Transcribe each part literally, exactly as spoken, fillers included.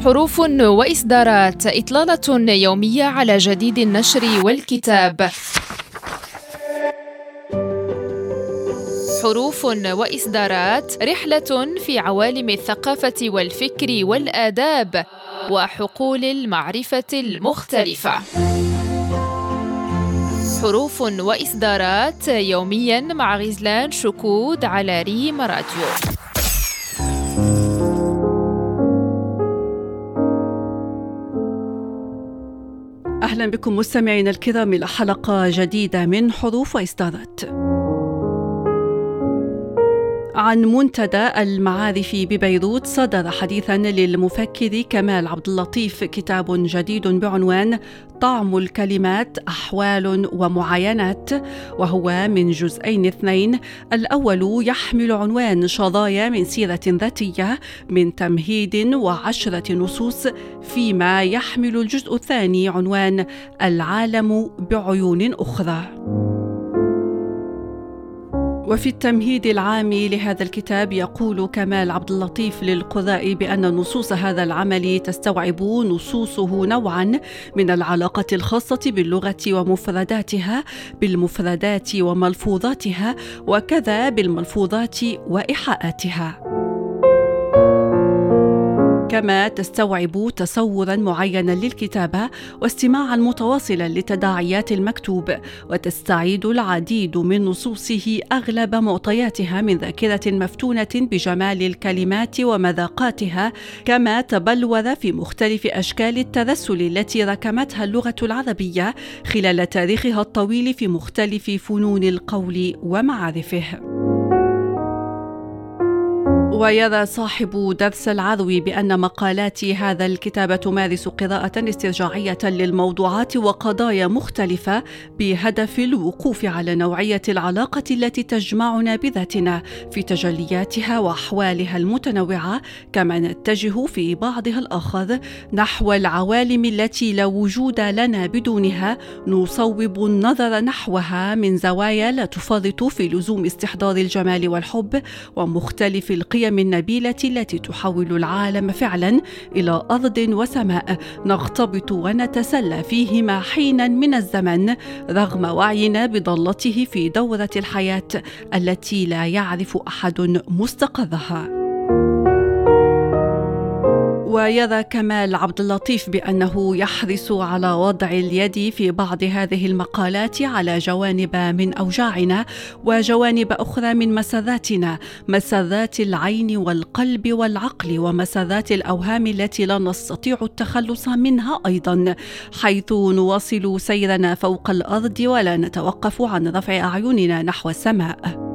حروف وإصدارات، إطلالة يومية على جديد النشر والكتاب. حروف وإصدارات، رحلة في عوالم الثقافة والفكر والآداب وحقول المعرفة المختلفة. حروف وإصدارات يومياً مع غزلان شكود على ريم راديو. أهلا بكم مستمعين الكرام إلى حلقة جديدة من حروف وإصدارات. عن منتدى المعارف ببيروت صدر حديثاً للمفكر كمال عبد اللطيف كتاب جديد بعنوان طعم الكلمات أحوال ومعاينات، وهو من جزئين اثنين. الأول يحمل عنوان شظايا من سيرة ذاتية من تمهيد وعشرة نصوص، فيما يحمل الجزء الثاني عنوان العالم بعيون أخرى. وفي التمهيد العام لهذا الكتاب يقول كمال عبد اللطيف للقراء بأن نصوص هذا العمل تستوعب نصوصه نوعا من العلاقة الخاصة باللغة ومفرداتها، بالمفردات وملفوظاتها، وكذا بالملفوظات وإيحاءاتها، كما تستوعب تصوراً معيناً للكتابة واستماعاً متواصلاً لتداعيات المكتوب، وتستعيد العديد من نصوصه أغلب معطياتها من ذاكرة مفتونة بجمال الكلمات ومذاقاتها، كما تبلور في مختلف أشكال الترسل التي ركمتها اللغة العربية خلال تاريخها الطويل في مختلف فنون القول ومعارفه. ويرى صاحب درس العروي بأن مقالات هذا الكتاب تمارس قراءة استرجاعية للموضوعات وقضايا مختلفة بهدف الوقوف على نوعية العلاقة التي تجمعنا بذاتنا في تجلياتها وأحوالها المتنوعة، كما نتجه في بعضها الآخر نحو العوالم التي لا وجود لنا بدونها، نصوب النظر نحوها من زوايا لا تفرط في لزوم استحضار الجمال والحب ومختلف القيم النبيلة التي تحول العالم فعلا إلى أرض وسماء نغتبط ونتسلى فيهما حينا من الزمن، رغم وعينا بضالته في دورة الحياة التي لا يعرف أحد مستقرها. ويرى كمال عبد اللطيف بأنه يحرص على وضع اليد في بعض هذه المقالات على جوانب من أوجاعنا وجوانب أخرى من مسراتنا، مسرات العين والقلب والعقل، ومسرات الأوهام التي لا نستطيع التخلص منها أيضا، حيث نواصل سيرنا فوق الأرض ولا نتوقف عن رفع أعيننا نحو السماء.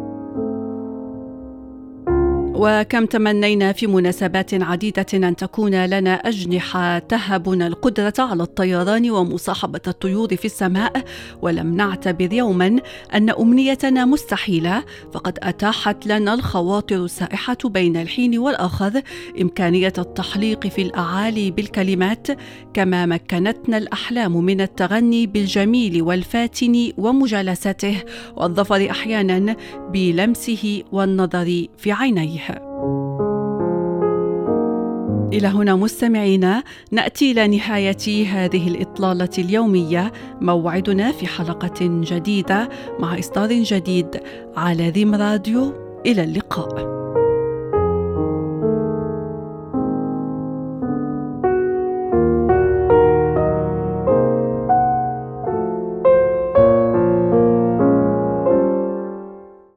وكم تمنينا في مناسبات عديدة أن تكون لنا أجنحة تهبنا القدرة على الطيران ومصاحبة الطيور في السماء، ولم نعتبر يوما أن أمنيتنا مستحيلة، فقد أتاحت لنا الخواطر السائحة بين الحين والآخر إمكانية التحليق في الأعالي بالكلمات، كما مكنتنا الأحلام من التغني بالجميل والفاتن ومجالسته، والظفر أحيانا بلمسه والنظر في عينيه. إلى هنا مستمعينا نأتي إلى نهاية هذه الإطلالة اليومية، موعدنا في حلقة جديدة مع إصدار جديد على ريم راديو. إلى اللقاء.